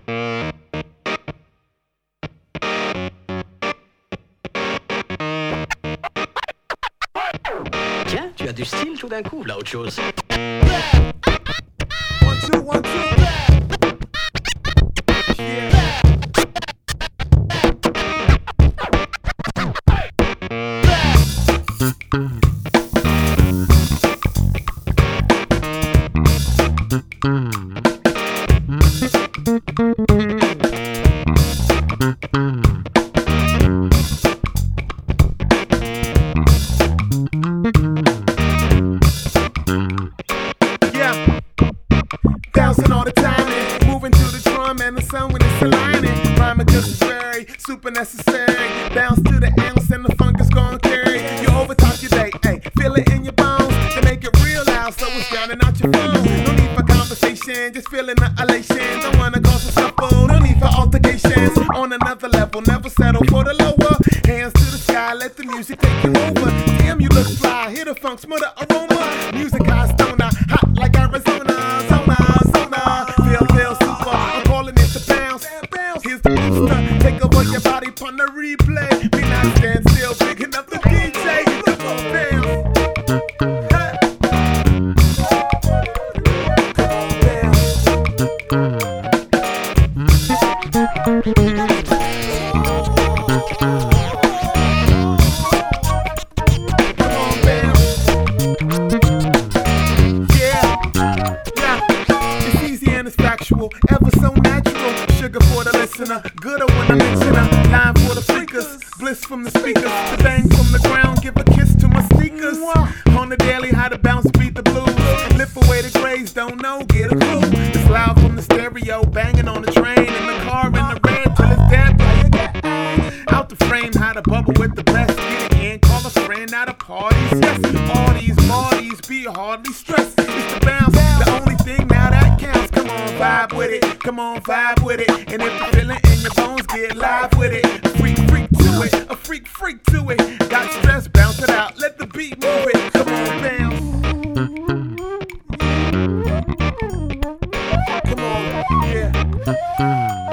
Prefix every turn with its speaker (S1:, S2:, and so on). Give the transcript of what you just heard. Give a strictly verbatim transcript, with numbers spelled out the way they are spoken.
S1: Tiens, tu as du style tout d'un coup, là autre chose.
S2: One, two, one, two. Yeah. Bouncing all the time and moving to the drum and the sun when it's aligning. Rhyming cause it's very super necessary. Bounce to the ounce and the funk is gonna carry. You overtalk your day, ayy, feel it in your bones. To make it real loud so it's drowning out your phone. No need for conversation, just feeling the elation. Don't wanna cause a scuffle, no need for altercations. On another level, never settle for the lower. Hands to the sky, let the music take you over. Damn, you look fly, hear the funk, smell the aroma. Music high stoner, hot like Arizona. Zona, zona, feel, feel super. I'm calling it the bounce. Here's the booster, take over your body upon the replay. Me not stand still, big enough to D J. Come on, bounce. Hey. Come on, bounce. Come on, bounce. Yeah, yeah. It's easy and it's factual, ever so natural. Sugar for the listener, gooder when I mention her. Line for the freakers, bliss from the speakers. The bang from the ground, give a kiss to my sneakers. On the daily, how to bounce, beat the blues. Lift away the grays, don't know, get a clue. It's loud from the stereo, banging on the train. In the car, in the red, till it's dead. Out the frame, how to bubble with the best. Get it in, call a friend out of parties. Yes, all these parties be hardly stressed. It's the bounce, the only thing now that counts. Come on, vibe with it, come on, vibe with it. And if you feel it in your bones, get live with it. A freak, freak to it, a freak, freak to it. Got stress, bounce it out, let the beat move it. Come on, bounce. Come on, yeah.